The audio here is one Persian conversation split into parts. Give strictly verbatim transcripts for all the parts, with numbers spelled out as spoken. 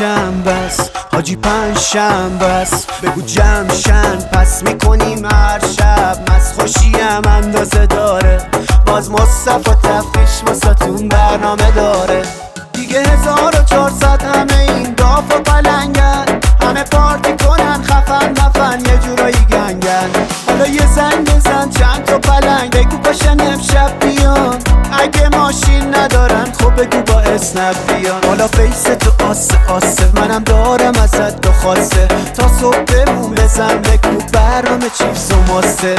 شنبه است حاجی، پنج شنبه است. بگو جمشن پس میکنیم هر شب، مست خوشیم اندازه داره. باز مصطفی تفتیش واسه برنامه داره. دیگه هزار و چهارصد همه این داف و پلنگن، همه پارتی کنن خفن مفن یه جورایی گنگن. حالا یه زنگ بزن چند تا پلنگ بگو باشن امشب بیان. اگه ماشین ندارن خب بگو با اسنپ بیان. حالا فیس تو آسه آسه منم دارم ازت دو خواسته، تا صبح بمون بزن بگو برنامه چیپس و ماسته.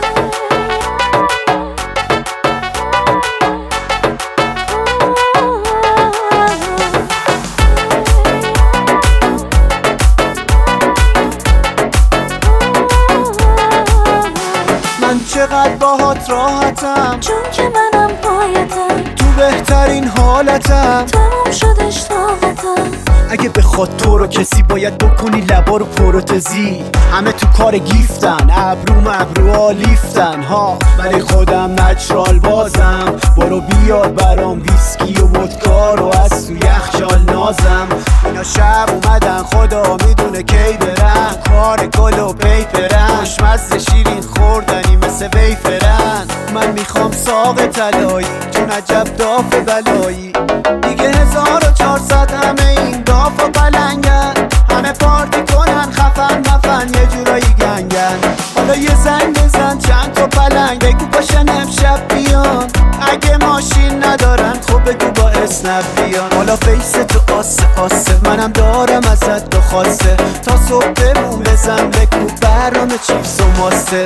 من چقدر باهات راحتم چون که منم پایتم، تو بهترین حالتم، تموم شدش طاقتم. اگه بخواد تو رو کسی باید بکنی لبا رو پروتزی. همه تو کار گیفتن، ابرو مبرو لیفتن ها، ولی خودم نچرال بازم. برو بیار برام ویسکی و ودکا رو از تو یخچال نازم. اینا شب اومدن خدا میدونه کی برن، کار گل و پیپرن، خوشمزه شیرین خوردنی مثل ویفرن. من میخوام ساق طلایی چون عجب داف بلایی. دیگه هزار و چهارصد همه این داف و پلنگن، همه پارتی کنن خفن مفن یه جورایی گنگن. حالا یه زنگ بزن چند تا پلنگ بگو باشن امشب بیان. اگه ماشین ندارن خب بگو با اسنپ بیان. حالا فیس تو آسه آسه منم دارم ازت دو خواسته، تا صبح بمون بزن بگو برنامه چیپس و ماسته.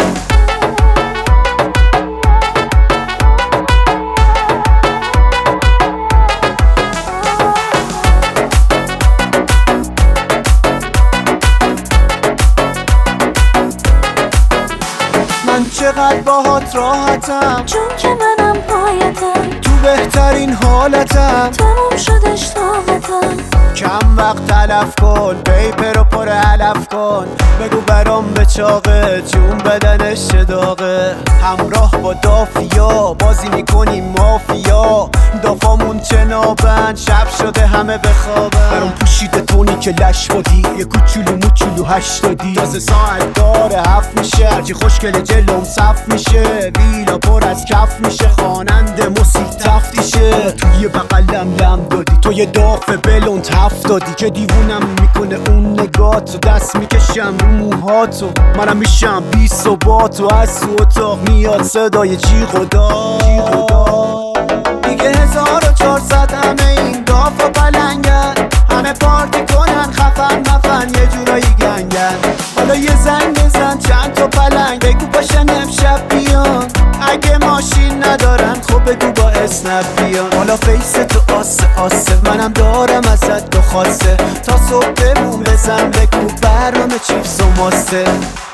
من چقدر باهات راحتم چون که منم پایتم، تو بهترین حالتم، تموم شدش طاقتم. کم وقت تلف کن پیپر رو پر علف کن. بگو برام به چاقه جون بدنش چه داغه. همراه با دافیا بازی میکنیم مافیا، دافامون چه نابند شب شده همه بخوابن. برام پوشیده تونی که لش بودی، یه کوچولو موچولو هشتادی. تازه ساعت داره هفت میشه، هرچی خوشگل جلوم صف میشه. ویلا پر از کف میشه، خواننده موسیقی تفتیشه. توی بغلم لم دادی تو یه داف بلوند هفتادی، که دیوونم میکنه اون نگاتو. دست میکشم رو موهاتو، منم میشم بی ثباتو. از تو اتاق میاد صدای جیغ و داد. دیگه هزار و چهارصد همه این داف و پلنگن، همه پارتی کنن خفن مفن یه جورایی گنگن. حالا یه زنگ بزن چند تا پلنگ بگو باشن امشب بیان. اگه ماشین ندارن خب بگو با اسنپ بیان. حالا فیس تو آسه آسه منم دارم ازت دو خواسته، تا صبح بمون بزن بگو برنامه چیپس و ماسته.